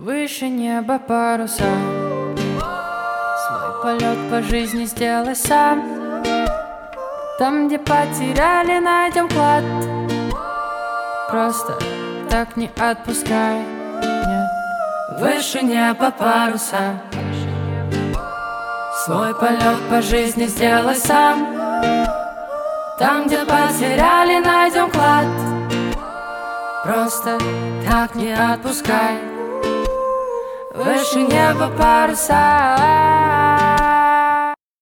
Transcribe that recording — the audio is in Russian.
Выше неба паруса, свой полет по жизни сделай сам. Там, где потеряли, найдем клад. Просто так не отпускай, нет. Выше неба паруса, свой полет по жизни сделай сам. Там, где потеряли, найдем клад. Просто так не отпускай. Выше неба паруса.